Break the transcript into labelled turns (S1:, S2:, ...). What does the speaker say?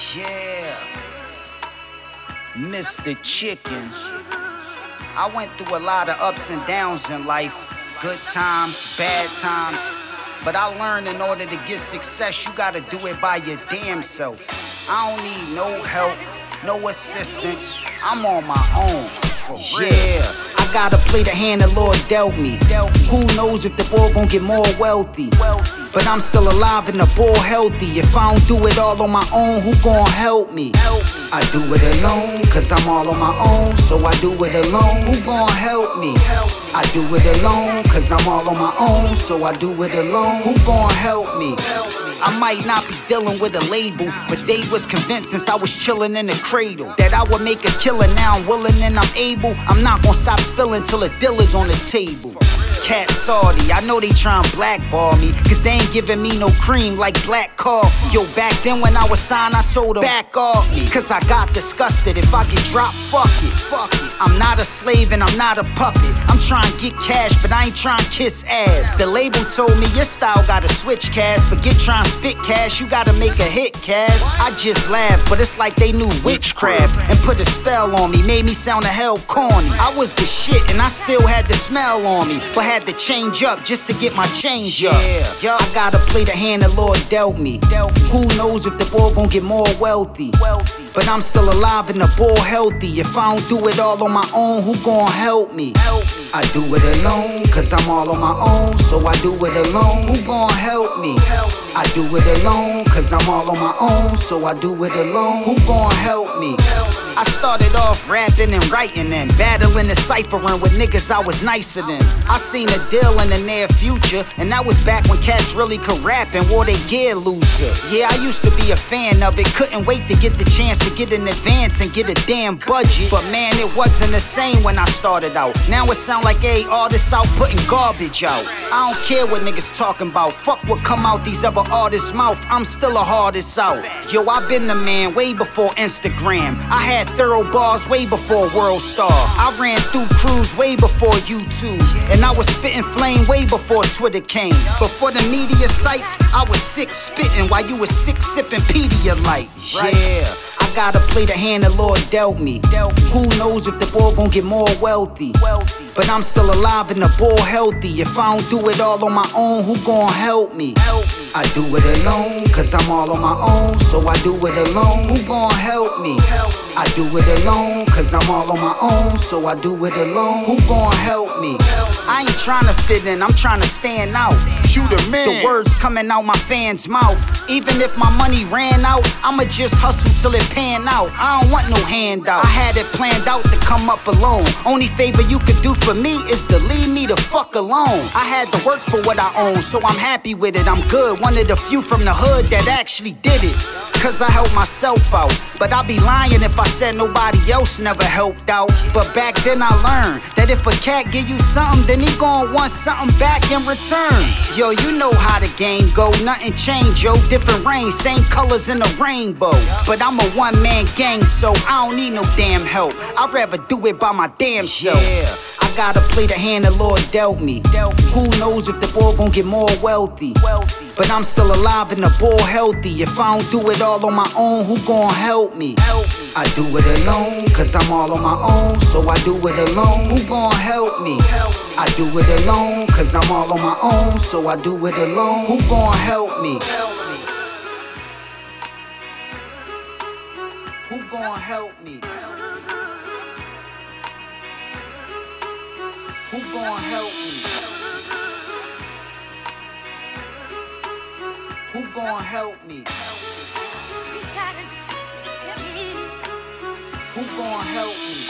S1: Yeah, Mr. Chicken. I went through a lot of ups and downs in life, good times, bad times. But I learned in order to get success, you gotta do it by your damn self. I don't need no help, no assistance. I'm on my own, for real. Yeah, I gotta play the hand the Lord dealt me. Who knows if the boy gon' get more wealthy? But I'm still alive and the ball healthy. If I don't do it all on my own, who gon' help me? I do it alone, cause I'm all on my own, so I do it alone. Who gon' help me? I do it alone, cause I'm all on my own, so I do it alone. Who gon' help me? I might not be dealing with a label, but they was convinced since I was chillin' in the cradle that I would make a killer. Now I'm willing and I'm able. I'm not gon' stop spilling till the deal is on the table. Cat Saudi, I know they tryin' blackball me, cause they ain't giving me no cream like black coffee. Yo, back then when I was signed, I told them back off me, cause I got disgusted. If I get dropped, fuck it. I'm not a slave and I'm not a puppet. I'm trying to get cash, but I ain't trying to kiss ass. The label told me your style gotta switch, Cass. Forget trying to spit cash, you gotta make a hit, Cass. I just laughed, but it's like they knew witchcraft and put a spell on me, made me sound a hell corny. I was the shit and I still had the smell on me, but had to change up just to get my change up. Yeah, I gotta play the hand the Lord dealt me. Who knows if the boy gon' get more wealthy? But I'm still alive and the ball healthy. If I don't do it all on my own, who gon' help me? I do it alone, cause I'm all on my own, so I do it alone. Who gon' help me? I do it alone, cause I'm all on my own, so I do it alone. Who gon' help me? I started off rapping and writing and battling and ciphering with niggas I was nicer than. I seen a deal in the near future, and that was back when cats really could rap and wore their gear looser. Yeah, I used to be a fan of it, couldn't wait to get the chance to get in advance and get a damn budget. But man, it wasn't the same when I started out. Now it sound like a artists out putting garbage out. I don't care what niggas talking about, fuck what come out these other artists' mouth. I'm still a hardest out. Yo, I been the man way before Instagram. I had thorough bars way before World Star. I ran through crews way before YouTube, and I was spitting flame way before Twitter came. Before the media sites, I was sick spitting while you was sick sipping Pedialyte. Yeah, I gotta play the hand the Lord dealt me. Who knows if the boy gon' get more wealthy? But I'm still alive and the ball healthy. If I don't do it all on my own, who gon' help me? I do it alone, cause I'm all on my own, so I do it alone. Who gon' help me? I do it alone, cause I'm all on my own, so I do it alone. Who gon' help me? I ain't tryna fit in, I'm tryna stand out.
S2: You the man.
S1: The words coming out my fans' mouth. Even if my money ran out, I'ma just hustle till it pan out. I don't want no handout. I had it planned out to come up alone. Only favor you could do for me is to leave me the fuck alone. I had to work for what I own, so I'm happy with it. I'm good, one of the few from the hood that actually did it. Cause I helped myself out, but I'd be lying if I said nobody else never helped out. But back then I learned that if a cat give you something, then he gon' want something back in return. Yo, you know how the game go, nothing change, yo. Different rain, same colors in the rainbow. But I'm a one-man gang, so I don't need no damn help. I'd rather do it by my damn self. Yeah, I gotta play the hand the Lord dealt me. Who knows if the boy gon' get more wealthy? But I'm still alive and the ball healthy. If I don't do it all on my own, who gon' help me? I do it alone, cause I'm all on my own, so I do it alone. Who gon' help me? I do it alone, cause I'm all on my own, so I do it alone. Who gon' help me? Who gon' help me? Who gon' help me? Who gon' help me? Who gon' help me?